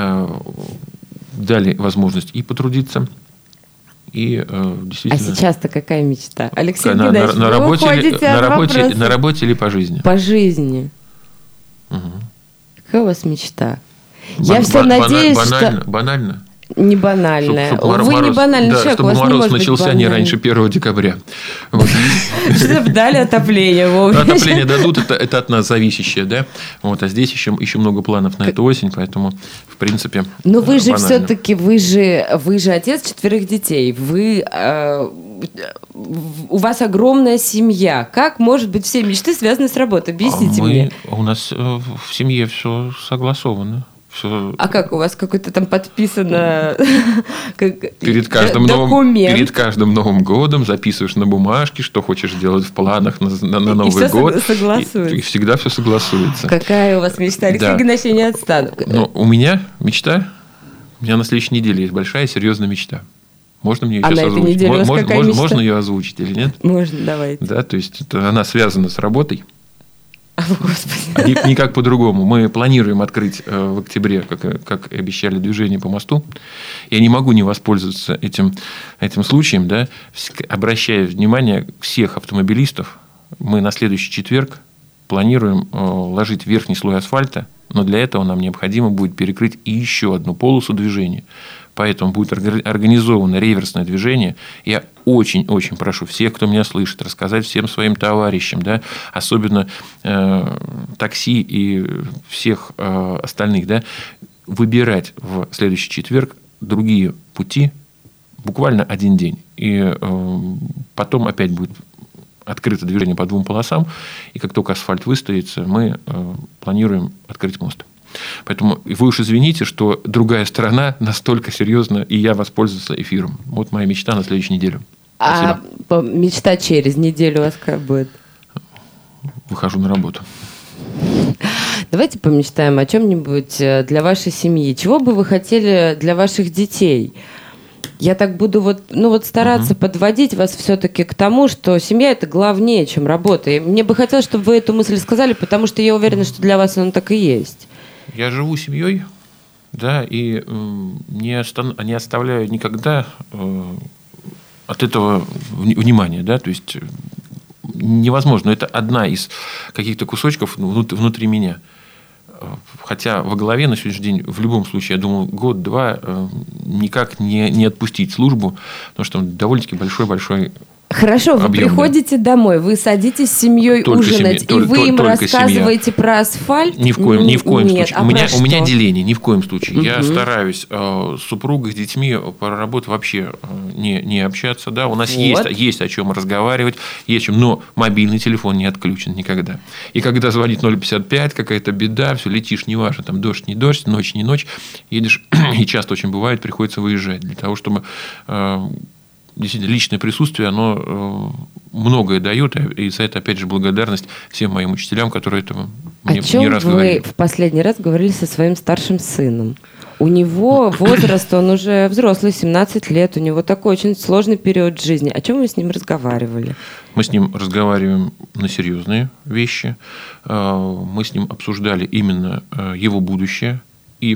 S5: дали возможность и потрудиться, и действительно...
S4: А сейчас-то какая мечта? Алексей
S5: на
S4: Геннадьевич,
S5: на работе или по жизни?
S4: По жизни.
S5: Угу.
S4: Какая у вас мечта? Я все надеюсь, что...
S5: Банально?
S4: Не банальная. Вы не банальный человек,
S5: чтобы
S4: у вас не
S5: мороз
S4: может
S5: начался
S4: быть
S5: не раньше 1 декабря.
S4: Чтобы дали отопление.
S5: Отопление дадут, это от нас зависящее, да? А здесь еще много планов на эту осень, поэтому, в принципе,
S4: но вы же все-таки, вы же отец 4 детей, у вас огромная семья. Как, может быть, все мечты связаны с работой? Объясните мне.
S5: У нас в семье все согласовано. Все...
S4: А как у вас какой-то там подписано
S5: перед каждым Новым годом записываешь на бумажке, что хочешь делать в планах на Новый год. И всегда все согласуется.
S4: Какая у вас мечта? Алексей Геннадьевич, я не отстану.
S5: Но у меня мечта, у меня на следующей неделе есть большая серьезная мечта. Можно мне ее сейчас озвучить? Можно ее озвучить или нет?
S4: Можно, давайте.
S5: Да, то есть она связана с работой.
S4: Господи.
S5: Никак по-другому. Мы планируем открыть в октябре, как обещали, движение по мосту. Я не могу не воспользоваться этим случаем, да, обращая внимание всех автомобилистов. Мы на следующий четверг планируем ложить верхний слой асфальта, но для этого нам необходимо будет перекрыть и еще одну полосу движения. Поэтому будет организовано реверсное движение. Я очень-очень прошу всех, кто меня слышит, рассказать всем своим товарищам, да, особенно такси и всех остальных, да, выбирать в следующий четверг другие пути, буквально 1 день. И потом опять будет открыто движение по 2 полосам. И как только асфальт выстоится, мы планируем открыть мост. Поэтому вы уж извините, что другая сторона настолько серьезна, и я воспользовался эфиром. Вот моя мечта на следующую неделю. Спасибо.
S4: А мечта через неделю у вас как будет?
S5: Выхожу на работу.
S4: Давайте помечтаем о чем-нибудь для вашей семьи. Чего бы вы хотели для ваших детей? Я так буду стараться подводить вас все-таки к тому, что семья – это главнее, чем работа. И мне бы хотелось, чтобы вы эту мысль сказали, потому что я уверена, что для вас она так и есть.
S5: Я живу семьей, да, и не оставляю никогда от этого внимания, да, то есть невозможно. Это одна из каких-то кусочков внутри меня. Хотя во главе на сегодняшний день, в любом случае, я думал, 1-2 никак не отпустить службу, потому что там довольно-таки большой
S4: Хорошо, вы приходите домой, вы садитесь с семьей ужинать, и вы им рассказываете про асфальт?
S5: Ни в коем случае. У меня деление, ни в коем случае. Я стараюсь с супругой, с детьми по работе вообще не общаться. Да? У нас есть о чем разговаривать, есть о чем, но мобильный телефон не отключен никогда. И когда звонит 055, какая-то беда, все, летишь, неважно, там дождь, не дождь, ночь, не ночь, едешь, и часто очень бывает, приходится выезжать для того, чтобы... Действительно, личное присутствие, оно многое дает, и за это, опять же, благодарность всем моим учителям, которые это мне не раз говорили.
S4: О чем вы в последний раз говорили со своим старшим сыном? У него возраст, он уже взрослый, 17 лет, у него такой очень сложный период жизни. О чем вы с ним разговаривали?
S5: Мы с ним разговариваем на серьезные вещи. Мы с ним обсуждали именно его будущее. И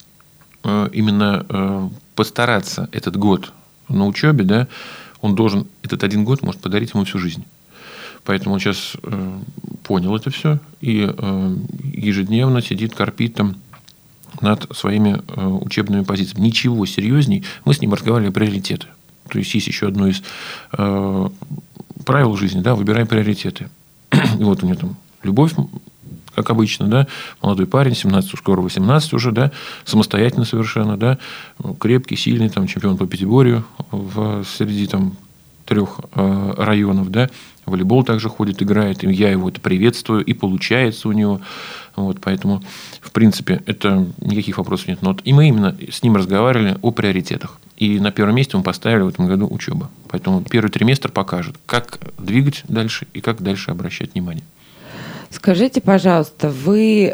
S5: именно постараться этот год на учебе, да, он должен, этот 1 год может подарить ему всю жизнь. Поэтому он сейчас понял это все и ежедневно сидит, корпит там над своими учебными позициями. Ничего серьезней. Мы с ним разговаривали о приоритетах. То есть еще одно из правил жизни, да, выбирай приоритеты. И вот у него там любовь, как обычно, да, молодой парень, 17, скоро 18 уже, да, самостоятельно совершенно, да, крепкий, сильный, там, чемпион по пятиборью среди там 3 районов, да, волейбол также ходит, играет, и я его это приветствую, и получается у него, вот, поэтому, в принципе, это никаких вопросов нет. Но вот, и мы именно с ним разговаривали о приоритетах. И на первом месте мы поставили в этом году учебу. Поэтому первый триместр покажет, как двигать дальше и как дальше обращать внимание.
S4: Скажите, пожалуйста, вы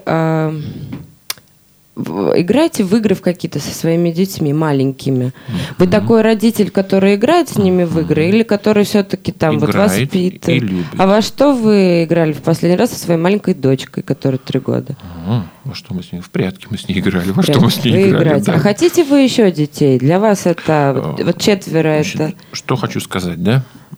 S4: играете в игры в какие-то со своими детьми маленькими? Вы такой родитель, который играет с ними в игры, или который все-таки там
S5: играет,
S4: вот воспитывает?
S5: И любит.
S4: А во что вы играли в последний раз со своей маленькой дочкой, которой 3 года?
S5: Во что мы с ней? В прятки мы с ней играли. Во что мы с ней
S4: вы
S5: играли?
S4: Играете. Да. А хотите вы еще детей? Для вас это вот 4 это...
S5: Что хочу сказать, да?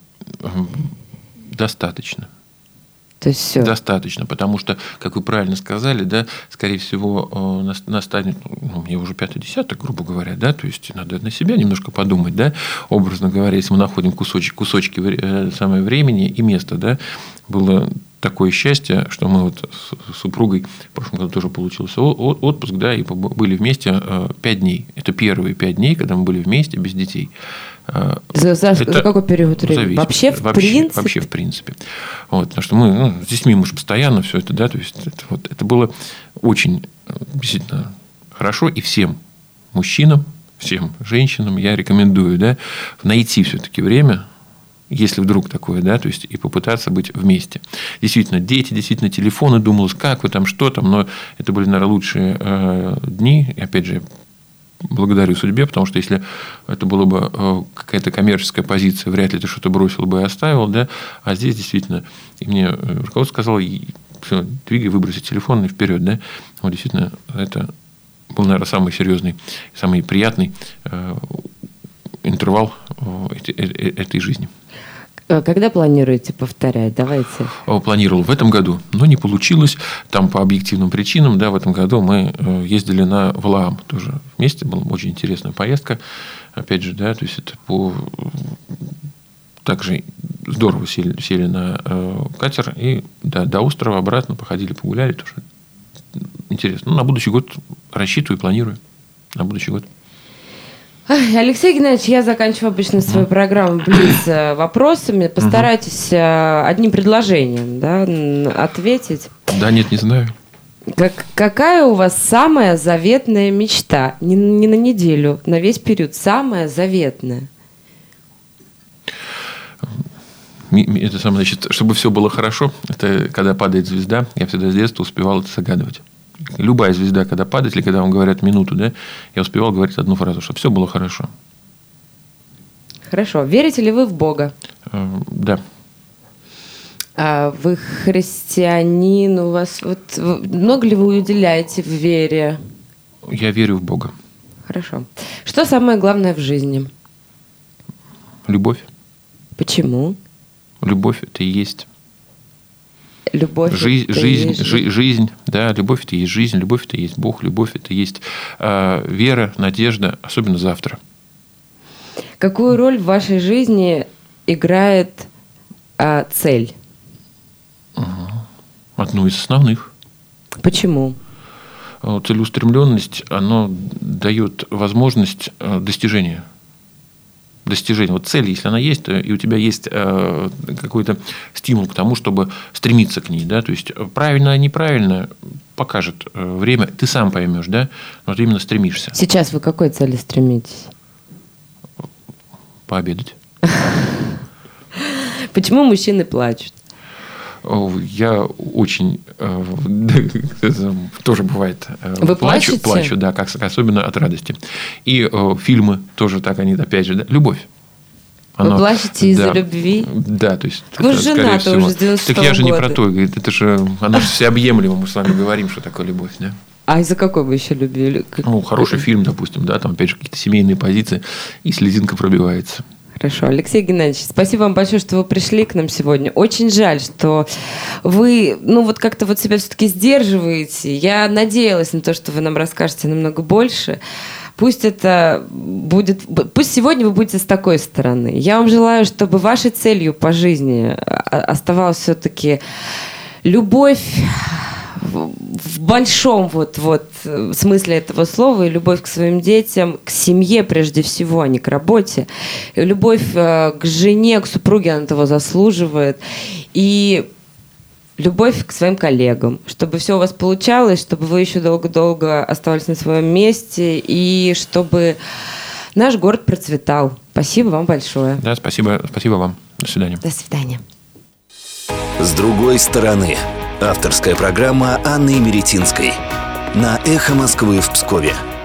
S5: Достаточно.
S4: То есть все.
S5: Достаточно, потому что, как вы правильно сказали, да, скорее всего, настанет, мне уже 5-й десяток, грубо говоря, да, то есть надо на себя немножко подумать, да, образно говоря, если мы находим кусочки самое времени и места, да, было такое счастье, что мы вот с супругой в прошлом году тоже получился отпуск, да, и были вместе 5 дней. Это первые 5 дней, когда мы были вместе без детей.
S4: За какой период времени? Вообще в
S5: принципе. Вот, потому что мы с детьми мы же постоянно все это, да, то есть это было очень действительно хорошо, и всем мужчинам, всем женщинам я рекомендую, да, найти все-таки время, если вдруг такое, да, то есть и попытаться быть вместе. Действительно, дети, действительно, телефоны, думалось, как вы там, что там, но это были, наверное, лучшие дни, и опять же, благодарю судьбе, потому что если это была бы какая-то коммерческая позиция, вряд ли ты что-то бросил бы и оставил, да, а здесь действительно, и мне руководство сказало, все, двигай, выброси телефон и вперед, да, вот действительно, это был, наверное, самый серьезный, самый приятный интервал этой жизни.
S4: Когда планируете повторять? Давайте.
S5: Планировал в этом году, но не получилось. Там по объективным причинам, да, в этом году мы ездили на Валаам тоже вместе. Была очень интересная поездка. Опять же, да, то есть это также здорово сели на катер и до острова обратно походили, погуляли. Тоже интересно. На будущий год рассчитываю и планирую. На будущий год.
S4: Алексей Геннадьевич, я заканчиваю обычно свою программу блиц вопросами. Постарайтесь одним предложением, да, ответить.
S5: Да, нет, не знаю.
S4: Какая у вас самая заветная мечта? Не на неделю, на весь период. Самая заветная.
S5: Это самое, значит, чтобы все было хорошо, это когда падает звезда, я всегда с детства успевал это загадывать. Любая звезда, когда падает, или когда вам говорят минуту, да, я успевал говорить одну фразу, чтобы все было хорошо.
S4: Хорошо. Верите ли вы в Бога?
S5: Да.
S4: А вы христианин, у вас много ли вы уделяете в вере?
S5: Я верю в Бога.
S4: Хорошо. Что самое главное в жизни?
S5: Любовь.
S4: Почему?
S5: Любовь – это и есть
S4: любовь.
S5: Жизнь, да, любовь – это и есть жизнь, любовь – это и есть Бог, любовь – это и есть вера, надежда, особенно завтра.
S4: Какую роль в вашей жизни играет цель?
S5: Одну из основных.
S4: Почему?
S5: Целеустремленность, она дает возможность достижения. Вот цель, если она есть, и у тебя есть какой-то стимул к тому, чтобы стремиться к ней, да, то есть правильно, неправильно покажет время, ты сам поймешь, да, но ты именно стремишься.
S4: Сейчас вы к какой цели стремитесь?
S5: Пообедать.
S4: Почему мужчины плачут?
S5: Я очень тоже бывает
S4: Вы плачете?
S5: Плачу, да, особенно от радости. И фильмы тоже так, они опять же, да, любовь.
S4: Вы плачете из-за любви?
S5: Да, то есть.
S4: Вы женаты уже с 96-го года.
S5: Так я же не про то, это же, она же всеобъемлема, мы с вами говорим, что такое любовь, да.
S4: А из-за какой вы еще любили?
S5: Хороший фильм, допустим, да, там опять же какие-то семейные позиции, и слезинка пробивается.
S4: Хорошо. Алексей Геннадьевич, спасибо вам большое, что вы пришли к нам сегодня. Очень жаль, что вы, как-то себя все-таки сдерживаете. Я надеялась на то, что вы нам расскажете намного больше. Пусть сегодня вы будете с такой стороны. Я вам желаю, чтобы вашей целью по жизни оставалась все-таки любовь в большом смысле этого слова, и любовь к своим детям, к семье прежде всего, а не к работе. И любовь к жене, к супруге, она того заслуживает. И любовь к своим коллегам, чтобы все у вас получалось, чтобы вы еще долго-долго оставались на своем месте, и чтобы наш город процветал. Спасибо вам большое.
S5: Да, спасибо вам. До свидания.
S4: До свидания.
S3: «С другой стороны». Авторская программа Анны Меретинской на «Эхо Москвы» в Пскове.